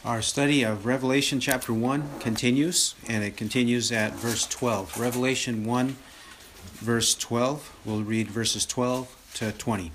Our study of Revelation chapter 1 continues, and it continues at verse 12. Revelation 1, verse 12. We'll read verses 12 to 20.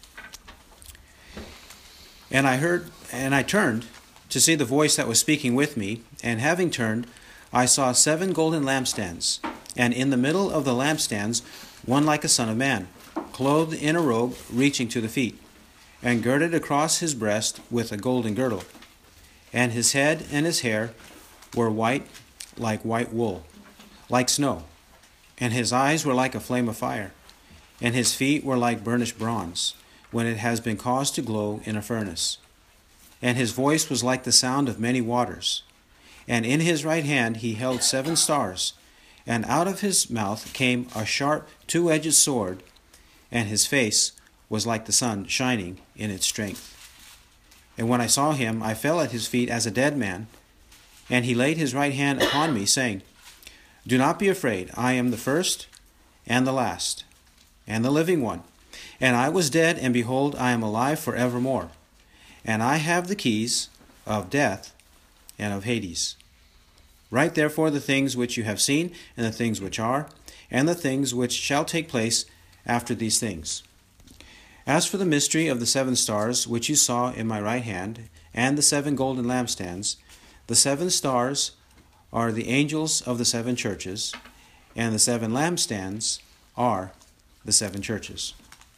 And I turned to see the voice that was speaking with me, and having turned, I saw 7 golden lampstands, and in the middle of the lampstands one like a son of man, clothed in a robe reaching to the feet, and girded across his breast with a golden girdle. And his head and his hair were white like white wool, like snow. And his eyes were like a flame of fire. And his feet were like burnished bronze, when it has been caused to glow in a furnace. And his voice was like the sound of many waters. And in his right hand he held 7 stars. And out of his mouth came a sharp 2-edged sword. And his face was like the sun shining in its strength. And when I saw him, I fell at his feet as a dead man. And he laid his right hand upon me, saying, Do not be afraid. I am the first and the last, and the living one. And I was dead, and behold, I am alive forevermore. And I have the keys of death and of Hades. Write therefore the things which you have seen, and the things which are, and the things which shall take place after these things. As for the mystery of the 7 stars which you saw in my right hand, and the 7 golden lampstands, the 7 stars are the angels of the 7 churches, and the 7 lampstands are the 7 churches.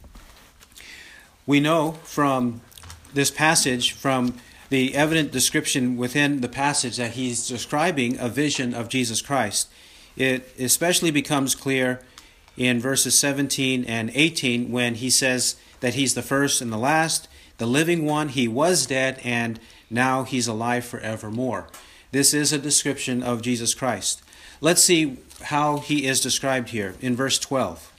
We know from this passage, from the evident description within the passage, that he's describing a vision of Jesus Christ. It especially becomes clear in verses 17 and 18 when he says that he's the first and the last, the living one. He was dead, and now he's alive forevermore. This is a description of Jesus Christ. Let's see how he is described here in verse 12.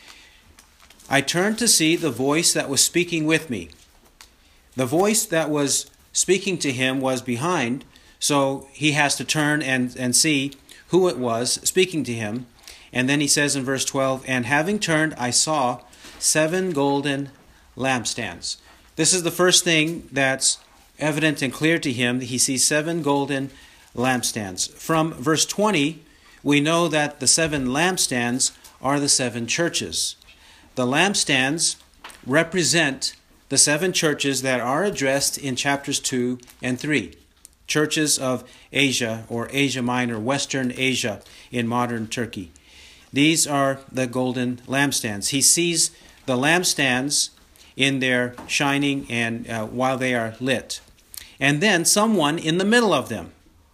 I turned to see the voice that was speaking with me. The voice that was speaking to him was behind, so he has to turn and see who it was speaking to him. And then he says in verse 12, And having turned, I saw 7 golden lampstands. This is the first thing that's evident and clear to him. He sees 7 golden lampstands. From verse 20, we know that the 7 lampstands are the 7 churches. The lampstands represent the 7 churches that are addressed in chapters 2 and 3. Churches of Asia, or Asia Minor, Western Asia in modern Turkey. These are the golden lampstands. He sees the lampstands in their shining and while they are lit. And then someone in the middle of them.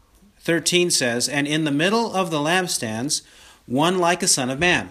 13 says, And in the middle of the lampstands, one like a son of man.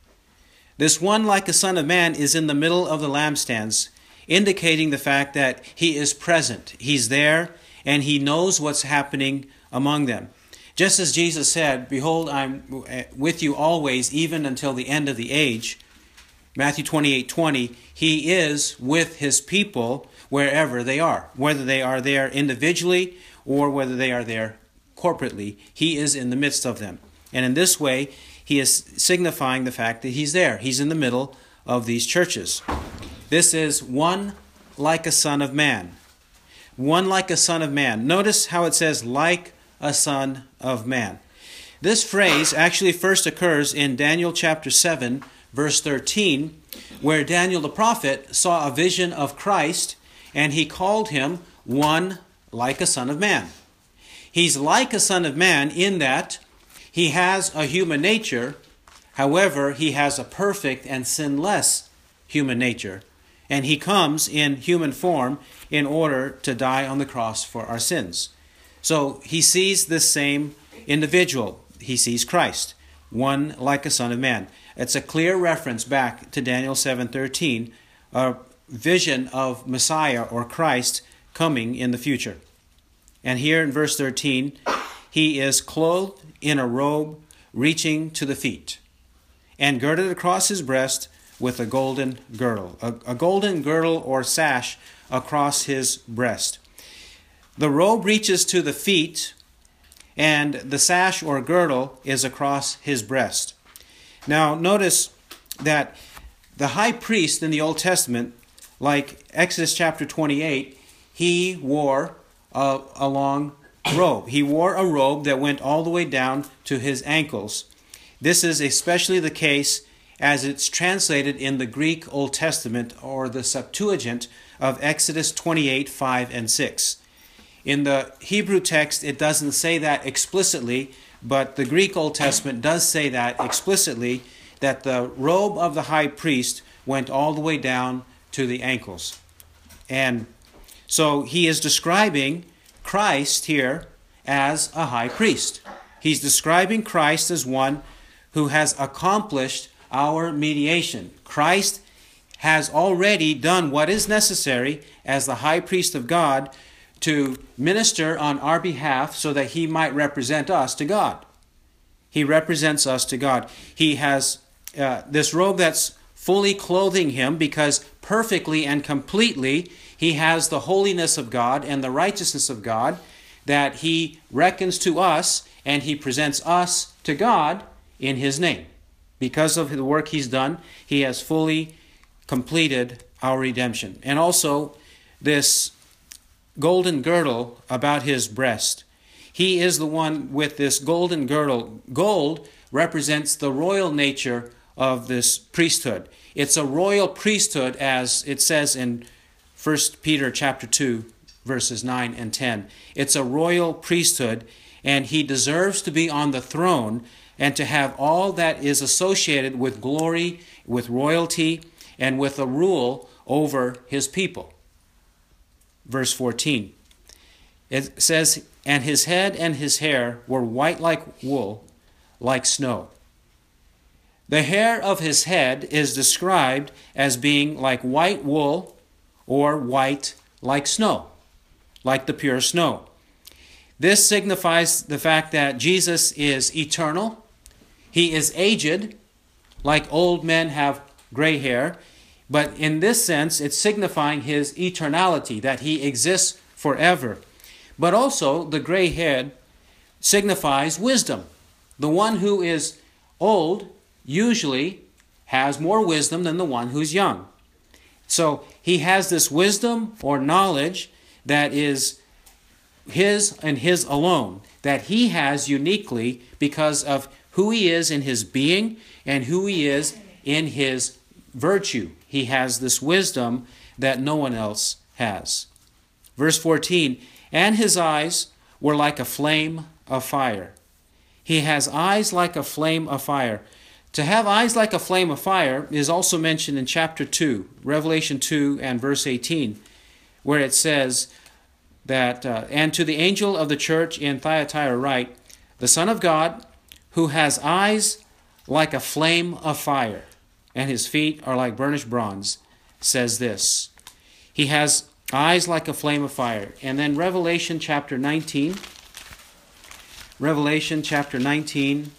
This one like a son of man is in the middle of the lampstands, indicating the fact that he is present. He's there, and he knows what's happening among them. Just as Jesus said, Behold, I'm with you always, even until the end of the age. Matthew 28:20, he is with his people wherever they are. Whether they are there individually or whether they are there corporately, he is in the midst of them. And in this way, he is signifying the fact that he's there. He's in the middle of these churches. This is one like a son of man. One like a son of man. Notice how it says, like a son of man. This phrase actually first occurs in Daniel chapter 7, verse 13, where Daniel the prophet saw a vision of Christ, and he called him one like a son of man. He's like a son of man in that he has a human nature. However, he has a perfect and sinless human nature. And he comes in human form in order to die on the cross for our sins. So he sees this same individual. He sees Christ, one like a son of man. It's a clear reference back to Daniel 7:13, a vision of Messiah or Christ coming in the future. And here in verse 13, he is clothed in a robe reaching to the feet, and girded across his breast with a golden girdle. A golden girdle or sash across his breast. The robe reaches to the feet, and the sash or girdle is across his breast. Now notice that the high priest in the Old Testament, like Exodus chapter 28, he wore a long robe. He wore a robe that went all the way down to his ankles. This is especially the case as it's translated in the Greek Old Testament, or the Septuagint of Exodus 28, 5 and 6. In the Hebrew text, it doesn't say that explicitly, but the Greek Old Testament does say that explicitly, that the robe of the high priest went all the way down to the ankles. And so he is describing Christ here as a high priest. He's describing Christ as one who has accomplished our mediation. Christ has already done what is necessary as the high priest of God to minister on our behalf so that he might represent us to God. He represents us to God. He has this robe that's fully clothing him, because perfectly and completely he has the holiness of God and the righteousness of God that he reckons to us, and he presents us to God in his name. Because of the work he's done, he has fully completed our redemption. And also this golden girdle about his breast. He is the one with this golden girdle. Gold represents the royal nature of this priesthood. It's a royal priesthood, as it says in 1 Peter chapter 2, verses 9 and 10. It's a royal priesthood, and he deserves to be on the throne and to have all that is associated with glory, with royalty, and with a rule over his people. Verse 14. It says, "And his head and his hair were white like wool, like snow." The hair of his head is described as being like white wool, or white like snow, like the pure snow. This signifies the fact that Jesus is eternal. He is aged, like old men have gray hair. But in this sense, it's signifying his eternality, that he exists forever. But also, the gray head signifies wisdom. The one who is old usually has more wisdom than the one who's young. So he has this wisdom or knowledge that is his and his alone, that he has uniquely because of who he is in his being and who he is in his virtue. He has this wisdom that no one else has. Verse 14, "And his eyes were like a flame of fire." He has eyes like a flame of fire. To have eyes like a flame of fire is also mentioned in chapter 2, Revelation 2 and verse 18, where it says that, "And to the angel of the church in Thyatira write, the Son of God, who has eyes like a flame of fire, and his feet are like burnished bronze," says this. He has eyes like a flame of fire. And then Revelation chapter 19. Revelation chapter 19.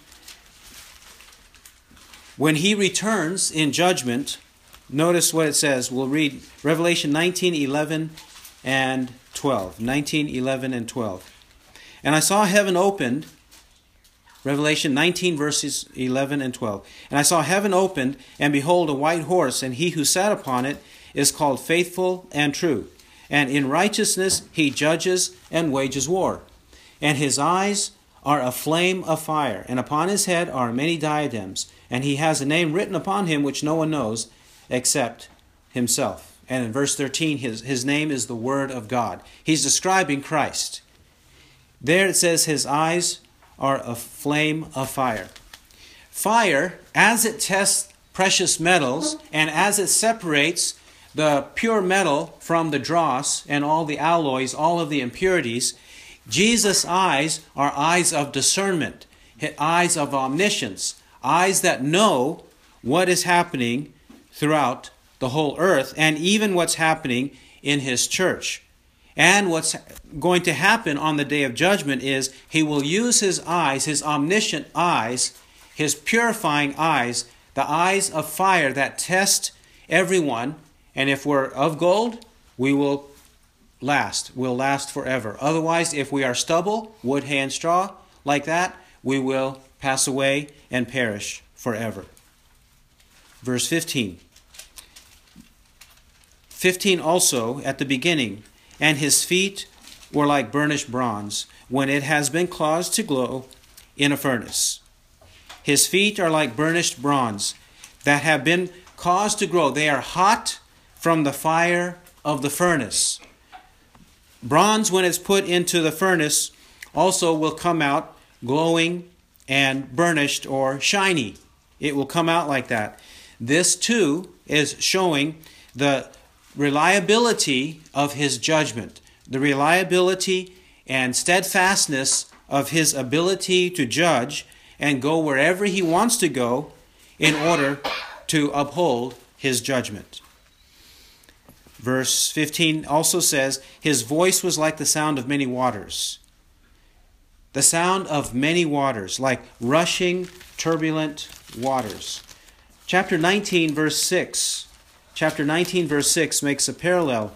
When he returns in judgment, notice what it says. We'll read Revelation 19, 11 and 12. 19, 11 and 12. "And I saw heaven opened," Revelation 19, verses 11 and 12. "And I saw heaven opened, and behold, a white horse, and he who sat upon it is called Faithful and True. And in righteousness he judges and wages war. And his eyes are a flame of fire, and upon his head are many diadems. And he has a name written upon him which no one knows except himself." And in verse 13, his name is the Word of God. He's describing Christ. There it says his eyes are a flame of fire. Fire, as it tests precious metals and as it separates the pure metal from the dross and all the alloys, all of the impurities, Jesus' eyes are eyes of discernment, eyes of omniscience, eyes that know what is happening throughout the whole earth and even what's happening in his church. And what's going to happen on the day of judgment is he will use his eyes, his omniscient eyes, his purifying eyes, the eyes of fire that test everyone. And if we're of gold, we will last. We'll last forever. Otherwise, if we are stubble, wood, hay, and straw, like that, we will pass away and perish forever. Verse 15. 15 also, at the beginning, "And his feet were like burnished bronze when it has been caused to glow in a furnace. His feet are like burnished bronze that have been caused to glow. They are hot from the fire of the furnace. Bronze, when it's put into the furnace, also will come out glowing and burnished or shiny. It will come out like that. This too is showing the reliability of his judgment, the reliability and steadfastness of his ability to judge and go wherever he wants to go in order to uphold his judgment. Verse 15 also says, his voice was like the sound of many waters. The sound of many waters, like rushing, turbulent waters. Chapter 19, verse 6. Chapter 19, verse 6 makes a parallel,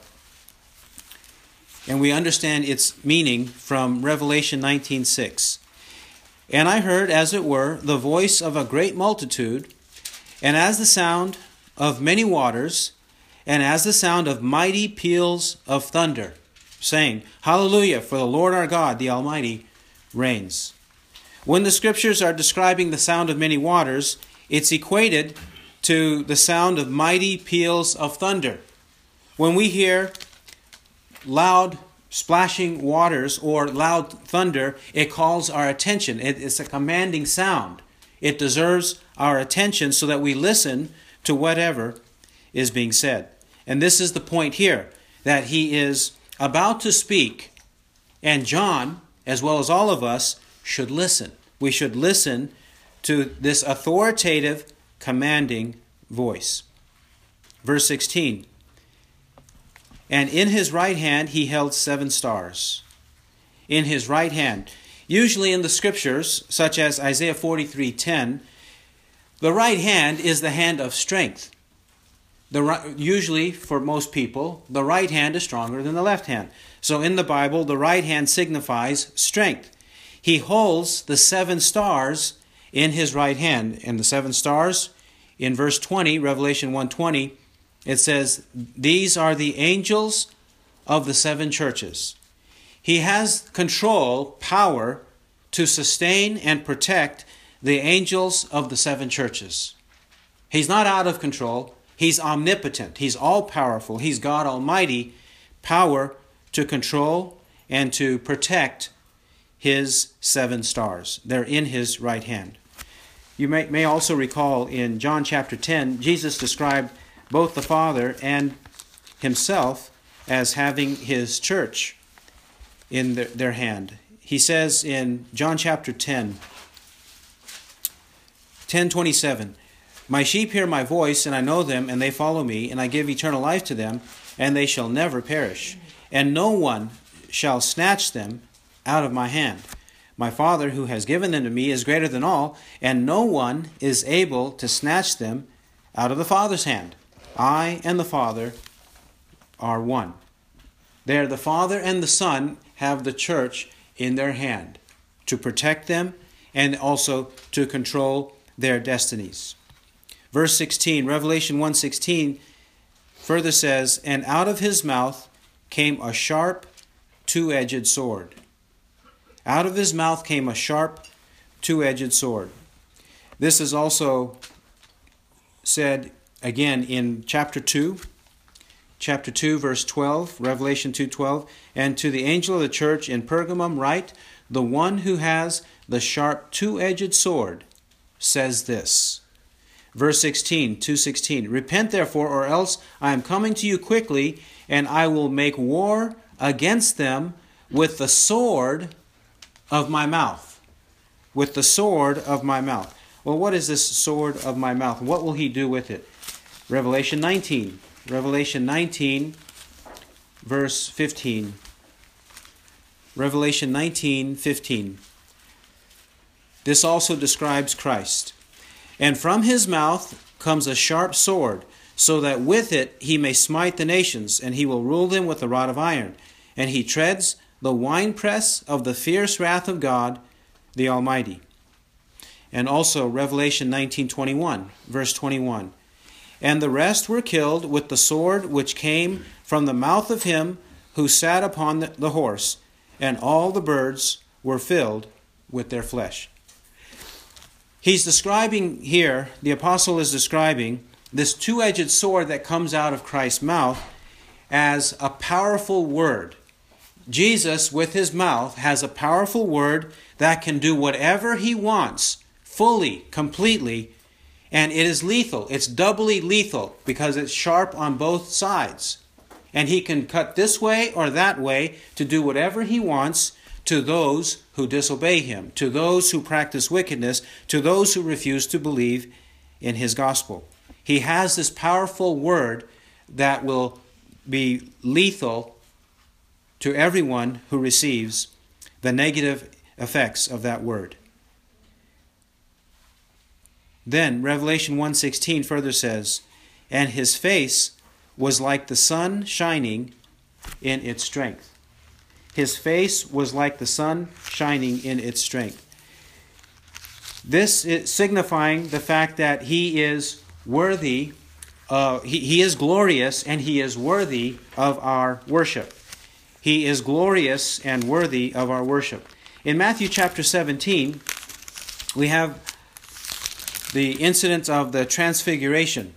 and we understand its meaning from Revelation 19:6. And I heard, as it were, the voice of a great multitude, and as the sound of many waters, and as the sound of mighty peals of thunder, saying, Hallelujah, for the Lord our God, the Almighty, reigns. When the scriptures are describing the sound of many waters, it's equated to the sound of mighty peals of thunder. When we hear loud splashing waters or loud thunder, it calls our attention. It's a commanding sound. It deserves our attention so that we listen to whatever is being said. And this is the point here, that he is about to speak, and John, as well as all of us, should listen. We should listen to this authoritative, commanding voice. Verse 16, and in his right hand he held 7 stars. In his right hand. Usually in the scriptures, such as Isaiah 43:10, the right hand is the hand of strength. Usually, for most people, the right hand is stronger than the left hand. So in the Bible, the right hand signifies strength. He holds the 7 stars in his right hand. And the 7 stars, in verse 20, Revelation 1:20, it says, these are the angels of the 7 churches. He has control, power, to sustain and protect the angels of the 7 churches. He's not out of control. He's omnipotent. He's all-powerful. He's God Almighty, power to control and to protect his 7 stars. They're in his right hand. You may also recall in John chapter 10, Jesus described both the Father and himself as having his church in their hand. He says in John chapter 10:27, my sheep hear my voice, and I know them, and they follow me, and I give eternal life to them, and they shall never perish, and no one shall snatch them out of my hand. My Father, who has given them to me, is greater than all, and no one is able to snatch them out of the Father's hand. I and the Father are one. There, the Father and the Son have the church in their hand to protect them and also to control their destinies. Verse 16, Revelation 1:16 further says, and out of his mouth came a sharp, 2-edged sword. Out of his mouth came a sharp, 2-edged sword. This is also said again in chapter 2, verse 12, Revelation 2:12, and to the angel of the church in Pergamum write, the one who has the sharp 2-edged sword says this. Verse 16, 2:16, repent therefore, or else I am coming to you quickly, and I will make war against them with the sword of my mouth. With the sword of my mouth. Well, what is this sword of my mouth? What will he do with it? Revelation 19, verse 15. Revelation 19:15. This also describes Christ. And from his mouth comes a sharp sword, so that with it he may smite the nations, and he will rule them with a rod of iron. And he treads the winepress of the fierce wrath of God, the Almighty. And also Revelation 19:21, verse 21. And the rest were killed with the sword which came from the mouth of him who sat upon the horse, and all the birds were filled with their flesh. He's describing here, the apostle is describing this two-edged sword that comes out of Christ's mouth as a powerful word. Jesus, with his mouth, has a powerful word that can do whatever he wants, fully, completely, and it is lethal. It's doubly lethal because it's sharp on both sides. And he can cut this way or that way to do whatever he wants to those who disobey him, to those who practice wickedness, to those who refuse to believe in his gospel. He has this powerful word that will be lethal to everyone who receives the negative effects of that word. Then Revelation 1:16 further says, "And his face was like the sun shining in its strength." His face was like the sun shining in its strength. This is signifying the fact that he is worthy, he is glorious, and he is worthy of our worship. He is glorious and worthy of our worship. In Matthew chapter 17, we have the incident of the transfiguration.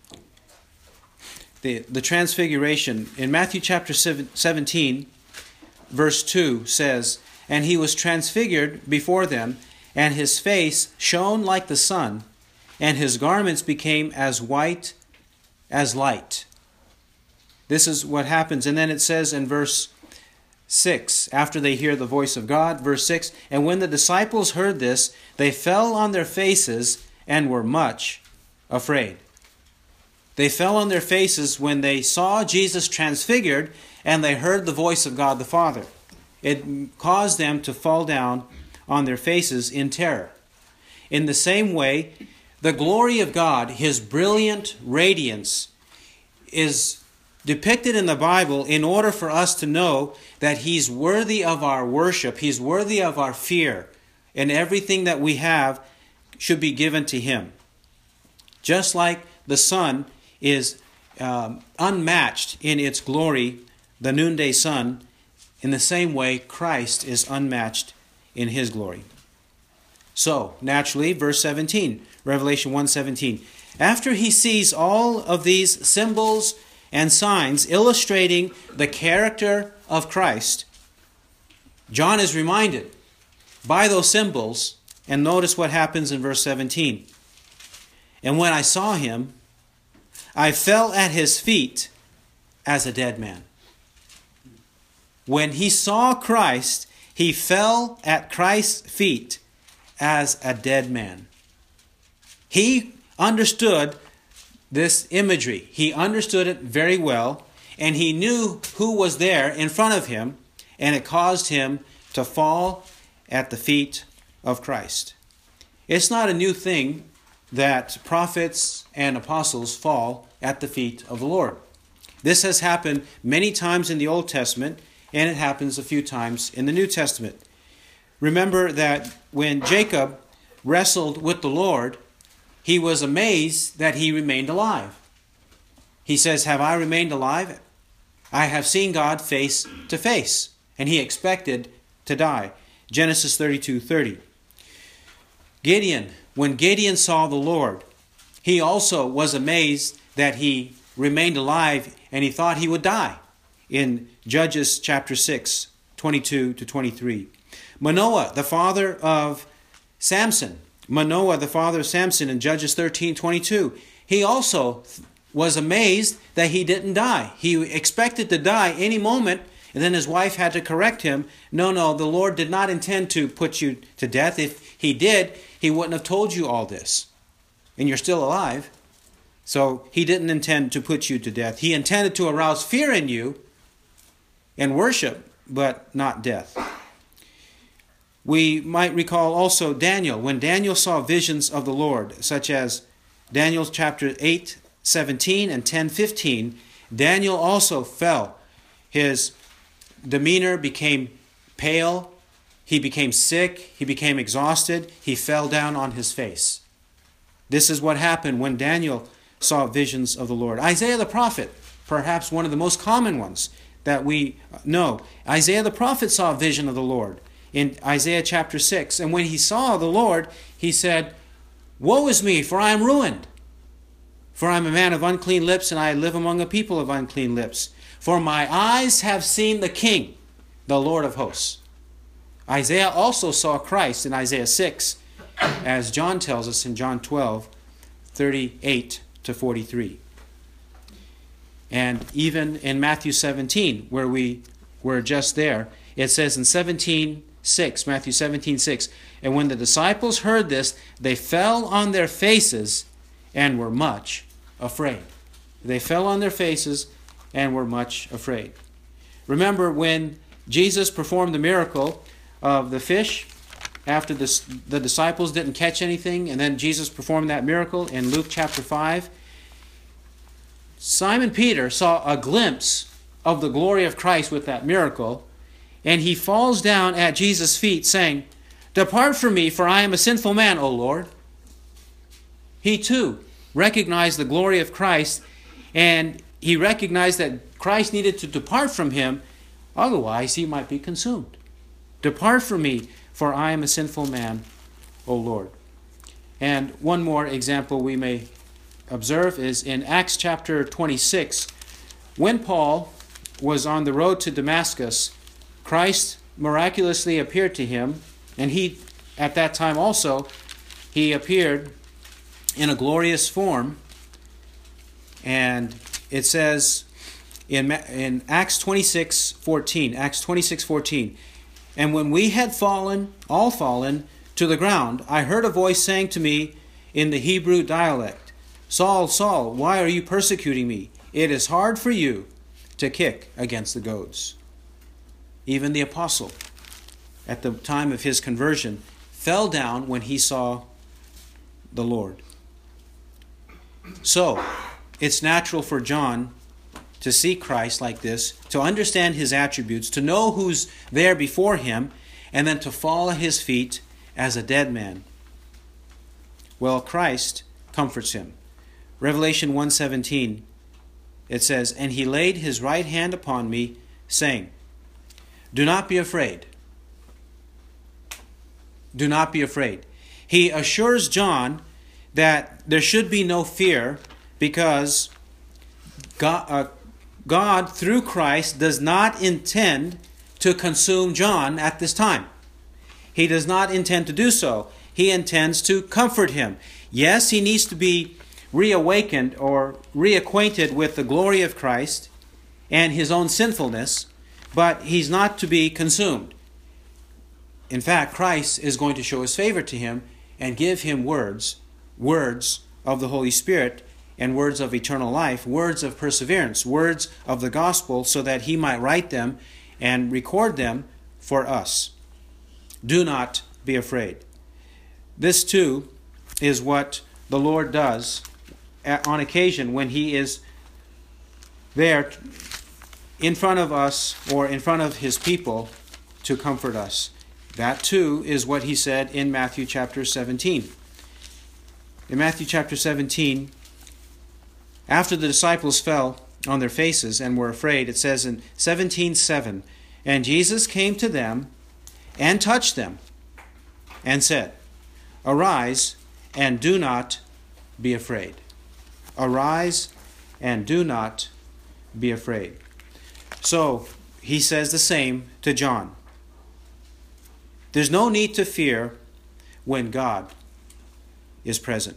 The transfiguration. In Matthew chapter 17, verse 2 says, "And he was transfigured before them, and his face shone like the sun, and his garments became as white as light." This is what happens. And then it says in verse 6, after they hear the voice of God, verse 6, "And when the disciples heard this, they fell on their faces and were much afraid." They fell on their faces when they saw Jesus transfigured and they heard the voice of God the Father. It caused them to fall down on their faces in terror. In the same way, the glory of God, his brilliant radiance, is depicted in the Bible in order for us to know that he's worthy of our worship, he's worthy of our fear, and everything that we have should be given to him. Just like the sun is unmatched in its glory, the noonday sun, in the same way Christ is unmatched in his glory. So, naturally, verse 17, Revelation 1:17. After he sees all of these symbols and signs illustrating the character of Christ, John is reminded by those symbols, and notice what happens in verse 17. "And when I saw him, I fell at his feet as a dead man." When he saw Christ, he fell at Christ's feet as a dead man. He understood this imagery. He understood it very well, and he knew who was there in front of him, and it caused him to fall at the feet of Christ. It's not a new thing that prophets and apostles fall at the feet of the Lord. This has happened many times in the Old Testament, and it happens a few times in the New Testament. Remember that when Jacob wrestled with the Lord, he was amazed that he remained alive. He says, "Have I remained alive? I have seen God face to face." And he expected to die. Genesis 32:30. Gideon, when Gideon saw the Lord, he also was amazed that he remained alive, and he thought he would die. In Judges chapter 6, 22 to 23. Manoah, the father of Samson. Manoah, the father of Samson, in Judges 13:22. He also was amazed that he didn't die. He expected to die any moment, and then his wife had to correct him. No, the Lord did not intend to put you to death. If he did, he wouldn't have told you all this. And you're still alive. So he didn't intend to put you to death. He intended to arouse fear in you and worship, but not death. We might recall also Daniel, when Daniel saw visions of the Lord, such as Daniel chapter 8:17 and 10:15. Daniel also fell. His demeanor became pale. He became sick. He became exhausted. He fell down on his face. This is what happened when Daniel saw visions of the Lord. Isaiah the prophet, perhaps one of the most common ones. that we know. Isaiah the prophet saw a vision of the Lord in Isaiah chapter 6. And when he saw the Lord, he said, "Woe is me, for I am ruined. For I am a man of unclean lips, and I live among a people of unclean lips. For my eyes have seen the King, the Lord of hosts." Isaiah also saw Christ in Isaiah 6, as John tells us in John 12, 38 to 43. And even in Matthew 17, where we were just there, it says in 17:6, Matthew 17:6, "And when the disciples heard this, they fell on their faces and were much afraid." They fell on their faces and were much afraid. Remember when Jesus performed the miracle of the fish after the disciples didn't catch anything, and then Jesus performed that miracle in Luke chapter 5? Simon Peter saw a glimpse of the glory of Christ with that miracle, and he falls down at Jesus' feet saying, "Depart from me, for I am a sinful man, O Lord." He too recognized the glory of Christ, and he recognized that Christ needed to depart from him, otherwise he might be consumed. "Depart from me, for I am a sinful man, O Lord." And one more example we may observe is in Acts chapter 26. When Paul was on the road to Damascus, Christ miraculously appeared to him, and he, at that time also, he appeared in a glorious form. And it says in Acts 26:14, Acts 26:14, "And when we had all fallen to the ground, I heard a voice saying to me in the Hebrew dialect, 'Saul, Saul, why are you persecuting me? It is hard for you to kick against the goads.'" Even the apostle, at the time of his conversion, fell down when he saw the Lord. So, it's natural for John to see Christ like this, to understand his attributes, to know who's there before him, and then to fall at his feet as a dead man. Well, Christ comforts him. Revelation 1:17, it says, "And he laid his right hand upon me, saying, 'Do not be afraid.'" Do not be afraid. He assures John that there should be no fear, because God, through Christ, does not intend to consume John at this time. He does not intend to do so. He intends to comfort him. Yes, he needs to be reawakened or reacquainted with the glory of Christ and his own sinfulness, but he's not to be consumed. In fact, Christ is going to show his favor to him and give him words of the Holy Spirit, and words of eternal life, words of perseverance, words of the gospel, so that he might write them and record them for us. Do not be afraid. This too is what the Lord does on occasion when he is there in front of us or in front of his people to comfort us. That too is what he said in Matthew chapter 17. In Matthew chapter 17, after the disciples fell on their faces and were afraid, it says in 17:7, "And Jesus came to them and touched them and said, 'Arise and do not be afraid.'" Arise and do not be afraid. So he says the same to John. There's no need to fear when God is present.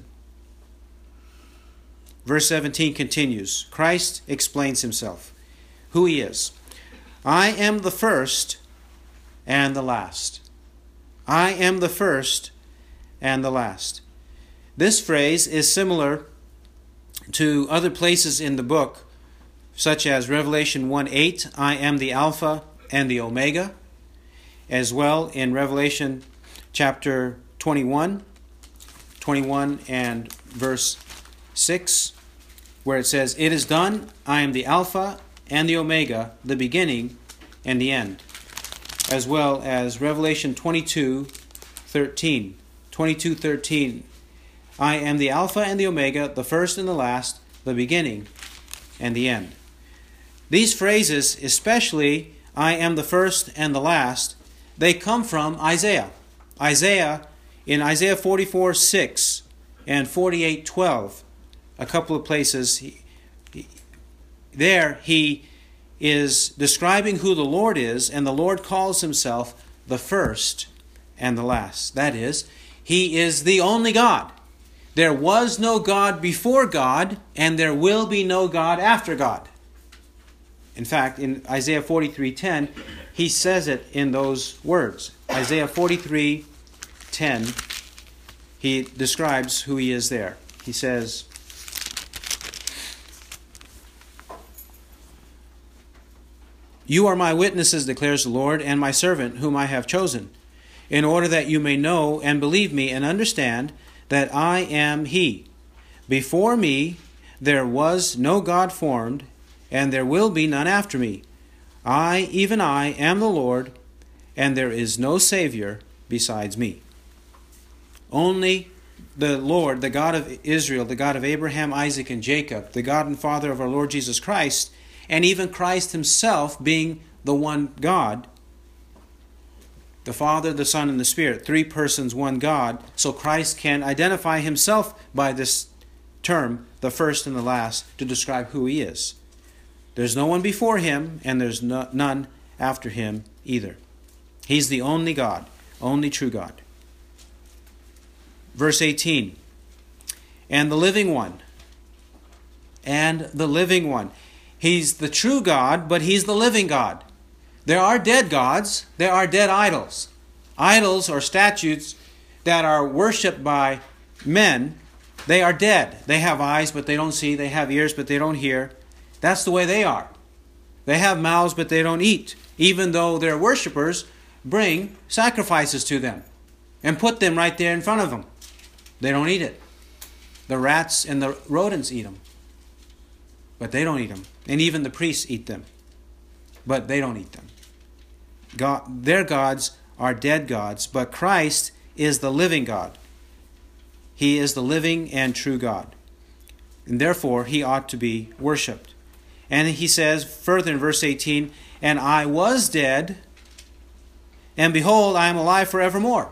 Verse 17 continues. Christ explains himself, who he is. "I am the first and the last." I am the first and the last. This phrase is similar to other places in the book, such as Revelation 1:8, "I am the Alpha and the Omega," as well in Revelation chapter 21 and verse 6, where it says, "It is done, I am the Alpha and the Omega, the beginning and the end." As well as Revelation 22:13. 22:13, "I am the Alpha and the Omega, the first and the last, the beginning and the end." These phrases, especially, I am the first and the last, they come from Isaiah. In Isaiah 44:6 and 48:12, a couple of places, he is describing who the Lord is, and the Lord calls himself the first and the last. That is, he is the only God. There was no God before God, and there will be no God after God. In fact, in Isaiah 43:10, he says it in those words. Isaiah 43:10, he describes who he is there. He says, "You are my witnesses, declares the Lord, and my servant whom I have chosen, in order that you may know and believe me and understand that I am He. Before me there was no God formed, and there will be none after me. I, even I, am the Lord, and there is no Savior besides me." Only the Lord, the God of Israel, the God of Abraham, Isaac, and Jacob, the God and Father of our Lord Jesus Christ, and even Christ himself being the one God, the Father, the Son, and the Spirit, three persons, one God. So Christ can identify himself by this term, the first and the last, to describe who he is. There's no one before him, and there's none after him either. He's the only God, only true God. Verse 18, and the living one. And the living one. He's the true God, but he's the living God. There are dead gods. There are dead idols. Idols or statues that are worshipped by men, they are dead. They have eyes, but they don't see. They have ears, but they don't hear. That's the way they are. They have mouths, but they don't eat, even though their worshipers bring sacrifices to them and put them right there in front of them. They don't eat it. The rats and the rodents eat them, but they don't eat them. And even the priests eat them, but they don't eat them. Their gods are dead gods, but Christ is the living God. He is the living and true God, and therefore he ought to be worshipped. And he says further in verse 18, and I was dead, and behold, I am alive forevermore.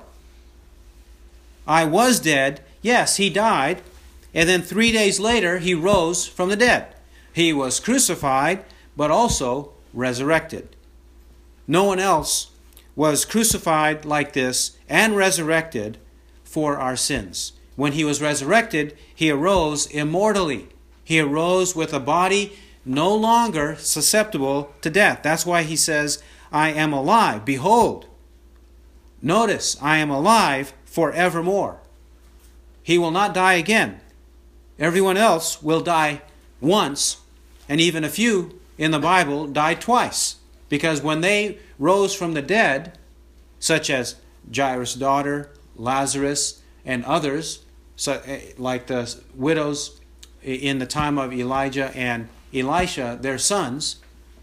I was dead. Yes, he died, and then 3 days later he rose from the dead. He was crucified, but also resurrected. No one else was crucified like this and resurrected for our sins. When he was resurrected, he arose immortally. He arose with a body no longer susceptible to death. That's why he says, I am alive. Behold. Notice, I am alive forevermore. He will not die again. Everyone else will die once, and even a few in the Bible died twice. Because when they rose from the dead, such as Jairus' daughter, Lazarus, and others, like the widows in the time of Elijah and Elisha, their sons,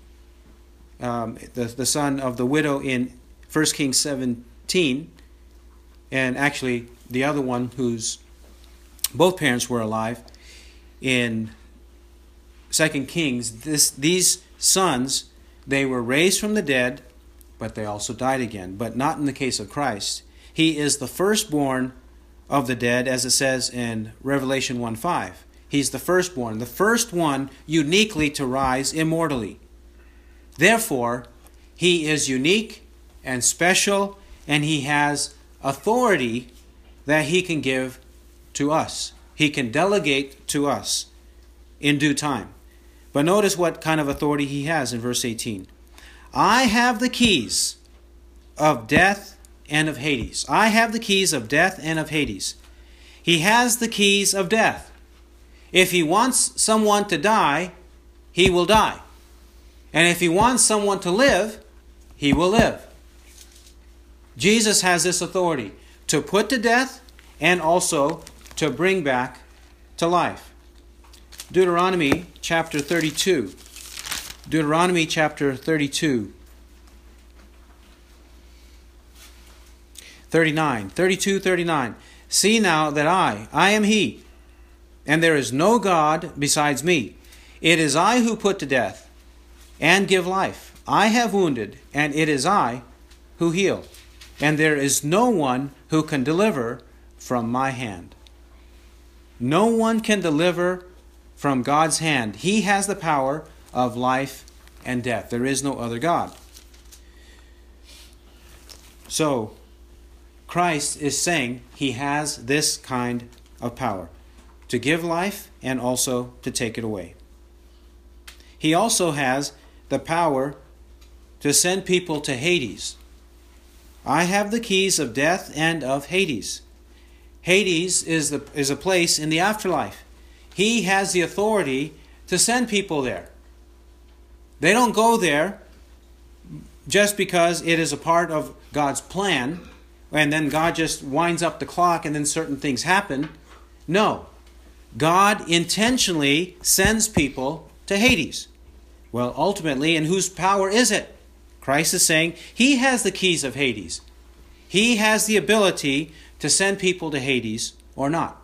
the son of the widow in 1 Kings 17, and actually the other one whose both parents were alive in 2 Kings, these sons, they were raised from the dead, but they also died again. But not in the case of Christ. He is the firstborn of the dead, as it says in Revelation 1:5. He's the firstborn, the first one uniquely to rise immortally. Therefore, he is unique and special, and he has authority that he can give to us. He can delegate to us in due time. But notice what kind of authority he has in verse 18. I have the keys of death and of Hades. I have the keys of death and of Hades. He has the keys of death. If he wants someone to die, he will die. And if he wants someone to live, he will live. Jesus has this authority to put to death and also to bring back to life. Deuteronomy chapter 32. Deuteronomy chapter 32. 39. See now that I am he, and there is no God besides me. It is I who put to death, and give life. I have wounded, and it is I who heal. And there is no one who can deliver from my hand. No one can deliver from God's hand. He has the power of life and death. There is no other God. So, Christ is saying he has this kind of power to give life and also to take it away. He also has the power to send people to Hades. I have the keys of death and of Hades. Hades is a place in the afterlife. He has the authority to send people there. They don't go there just because it is a part of God's plan, and then God just winds up the clock and then certain things happen. No. God intentionally sends people to Hades. Well, ultimately, in whose power is it? Christ is saying he has the keys of Hades. He has the ability to send people to Hades or not.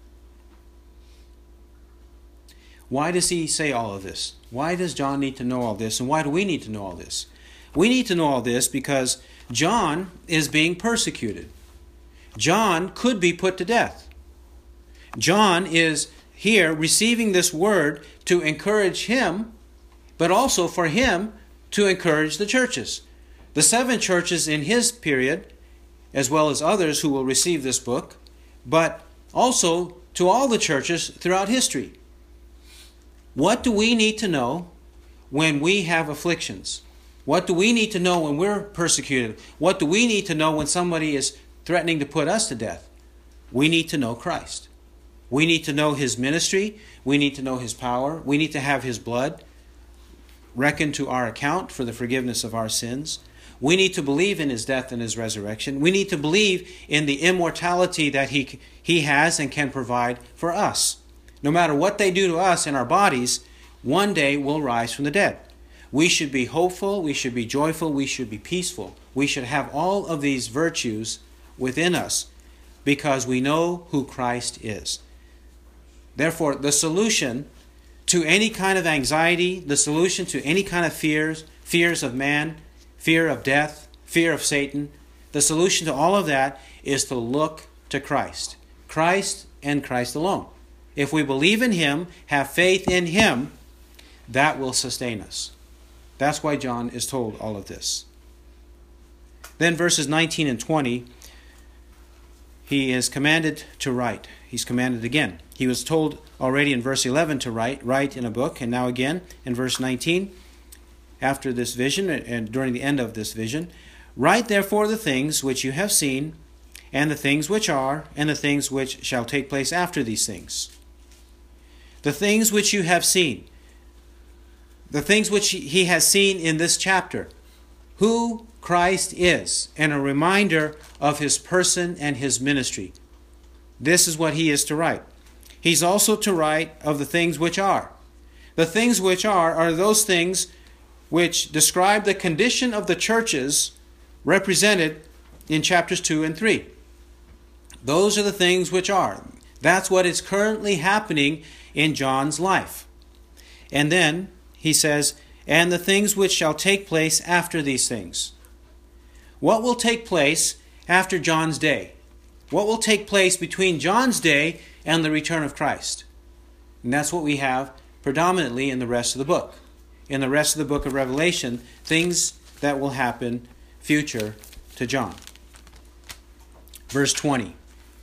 Why does he say all of this? Why does John need to know all this? And why do we need to know all this? We need to know all this because John is being persecuted. John could be put to death. John is here receiving this word to encourage him, but also for him to encourage the churches. The 7 churches in his period, as well as others who will receive this book, but also to all the churches throughout history. What do we need to know when we have afflictions? What do we need to know when we're persecuted? What do we need to know when somebody is threatening to put us to death? We need to know Christ. We need to know his ministry. We need to know his power. We need to have his blood reckoned to our account for the forgiveness of our sins. We need to believe in his death and his resurrection. We need to believe in the immortality that he has and can provide for us. No matter what they do to us in our bodies, one day we'll rise from the dead. We should be hopeful, we should be joyful, we should be peaceful. We should have all of these virtues within us because we know who Christ is. Therefore, the solution to any kind of anxiety, the solution to any kind of fears of man, fear of death, fear of Satan, the solution to all of that is to look to Christ. Christ and Christ alone. If we believe in him, have faith in him, that will sustain us. That's why John is told all of this. Then verses 19 and 20, he is commanded to write. He's commanded again. He was told already in verse 11 to write in a book, and now again in verse 19, after this vision and during the end of this vision, write therefore the things which you have seen, and the things which are, and the things which shall take place after these things. The things which you have seen. The things which he has seen in this chapter. Who Christ is, and a reminder of his person and his ministry. This is what he is to write. He's also to write of the things which are. The things which are those things which describe the condition of the churches represented in chapters 2 and 3. Those are the things which are. That's what is currently happening in John's life. And then he says, and the things which shall take place after these things. What will take place after John's day? What will take place between John's day and the return of Christ? And that's what we have predominantly in the rest of the book. In the rest of the book of Revelation, things that will happen future to John. Verse 20.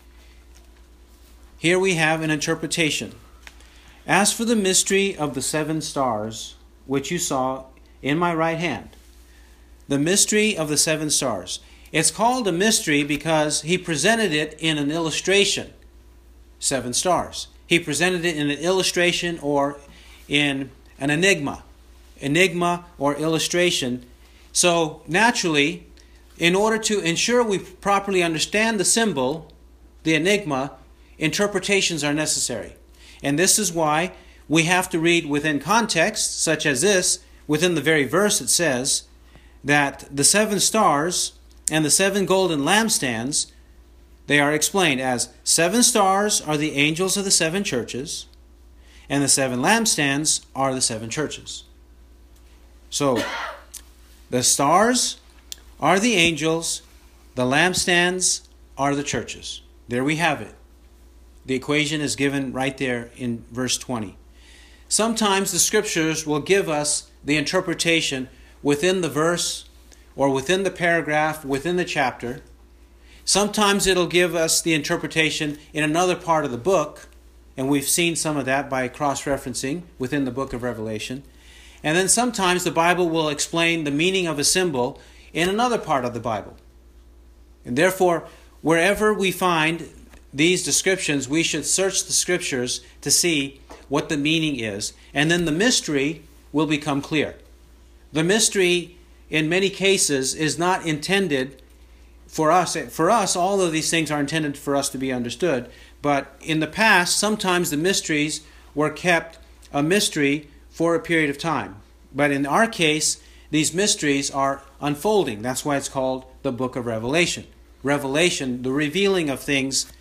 Here we have an interpretation. As for the mystery of the 7 stars, which you saw in my right hand, the mystery of the 7 stars. It's called a mystery because he presented it in an illustration. 7 stars. He presented it in an illustration or in an enigma. Enigma or illustration. So naturally, in order to ensure we properly understand the symbol, the enigma, interpretations are necessary. And this is why we have to read within context, such as this. Within the very verse it says that the 7 stars and the 7 golden lampstands, they are explained as 7 stars are the angels of the 7 churches, and the 7 lampstands are the 7 churches. So, the stars are the angels, the lampstands are the churches. There we have it. The equation is given right there in verse 20. Sometimes the scriptures will give us the interpretation within the verse or within the paragraph, within the chapter. Sometimes it'll give us the interpretation in another part of the book, and we've seen some of that by cross-referencing within the book of Revelation. And then sometimes the Bible will explain the meaning of a symbol in another part of the Bible. And therefore, wherever we find these descriptions, we should search the scriptures to see what the meaning is. And then the mystery will become clear. The mystery, in many cases, is not intended for us. For us, all of these things are intended for us to be understood. But in the past, sometimes the mysteries were kept a mystery for a period of time. But in our case, these mysteries are unfolding. That's why it's called the book of Revelation. Revelation, the revealing of things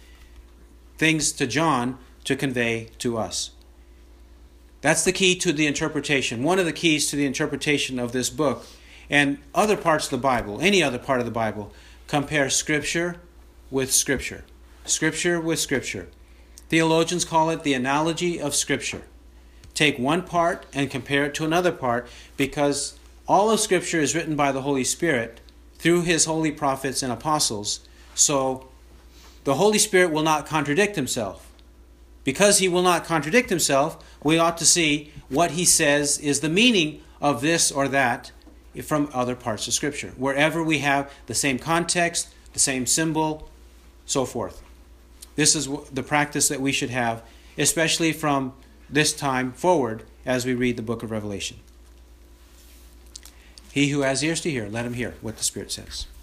to John to convey to us. That's the key to the interpretation. One of the keys to the interpretation of this book and other parts of the Bible, any other part of the Bible, compare Scripture with Scripture. Scripture with Scripture. Theologians call it the analogy of Scripture. Take one part and compare it to another part, because all of Scripture is written by the Holy Spirit through His holy prophets and apostles. So the Holy Spirit will not contradict Himself. Because He will not contradict Himself, we ought to see what He says is the meaning of this or that from other parts of Scripture. Wherever we have the same context, the same symbol, so forth. This is the practice that we should have, especially from this time forward as we read the book of Revelation. He who has ears to hear, let him hear what the Spirit says.